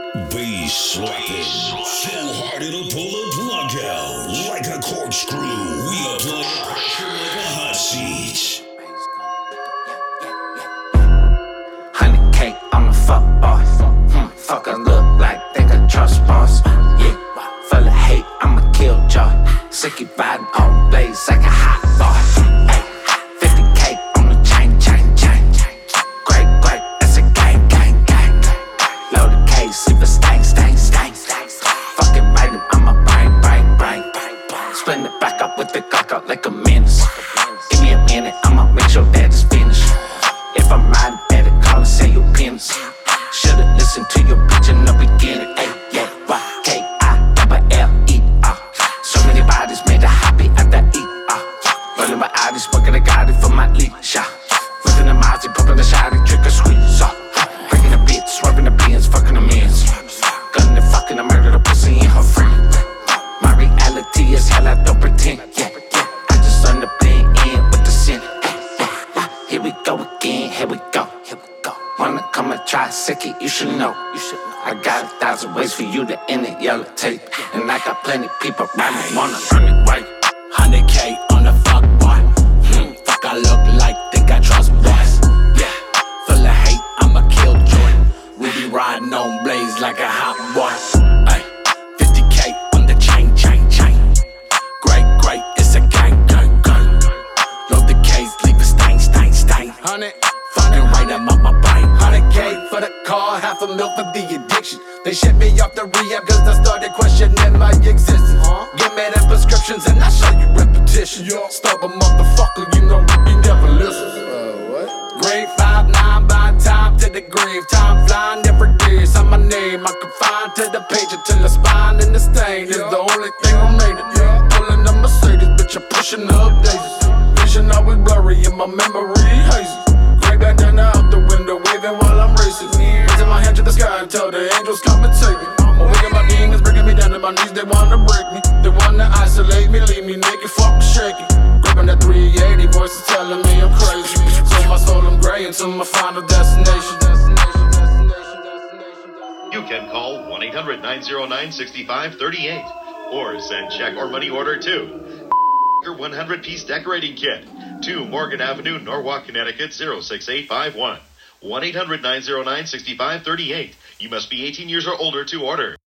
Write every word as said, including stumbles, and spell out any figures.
Bass slapping so hard it'll pull the plug out like a corkscrew. We apply pressure like a hot seat. Hundred K on the fuck boss. Hmm, fucker look like they could trust boss. Yeah, full of hate, I'ma kill jaw. Sicky riding on blaze like a hot boss. Ay, fifty K on the chain, chain, chain. Great, great, that's a gang, gang, gang. Load the case, leave a stain, stain, stain. Fucking right, I'ma brain, brain, brain. Split it back up with the cock out like a menace. Give me a minute, I'ma make sure that it's finished. If I'm riding, better call and say you penis. Should've listened to your bitch in the beginning. Ay, yeah, Y, K, I, double L, E, R. So many bodies made a hobby at the E, R. Rolling my eyes, smoking a Gotti for my leisure. Whipping the Mozzie, pumping the shotty, trick or squeeze. Uh, breaking the beats, swerving the beans, fucking the mans. Gunning and fucking, I murder the pussy and her friend. My reality is hell, I don't pretend. Yeah, yeah, I just learned to blend in with the sin. Here we go again, here we go, here we go. Wanna come and try, sicky, you should know. You should know. I got a thousand ways for you to end it, yellow tape. And I got plenty people rhyming, wanna earn it right. Hundred K on the fuck boy. Hmm, fuck, I look like think I trust boys. Yeah, full of hate, I'ma kill joy. We be riding on blaze like a hot boy. Ay, fifty K on the chain, chain, chain. Great, great, it's a gang, gang, gang. Load the case, leave a stain, stain, stain. Hundred, fucking right, I'm up my brain. Hundred K for the car, half a mil for the addiction. They shipped me off the rehab cause I started questioning my existence. Give me them prescriptions and I show you repetition. Stubborn motherfucker, you know you never listen. Grade five nine, by time to the grave. Time flying every day, it's on my name. I confine to the page until the spine and the stain is the only thing I made it. Pulling the Mercedes, bitch, I'm pushing the updates. Vision always blurry and my memory hazy. Gray bandana out the window, waving while I'm racing. Raising my hand to the sky until the angels come and take me. Awaken my demons, bringing me down to my knees. They wanna break me, they wanna isolate me, leave me naked, fucking shaky. Gripping that three eighty, voices telling me I'm crazy. So my soul I'm gray until my final destination. You can call one eight hundred nine oh nine six five three eight or send check or money order to your one hundred piece decorating kit to Morgan Avenue, Norwalk, Connecticut zero six eight five one. one eight hundred nine oh nine six five three eight. You must be eighteen years or older to order.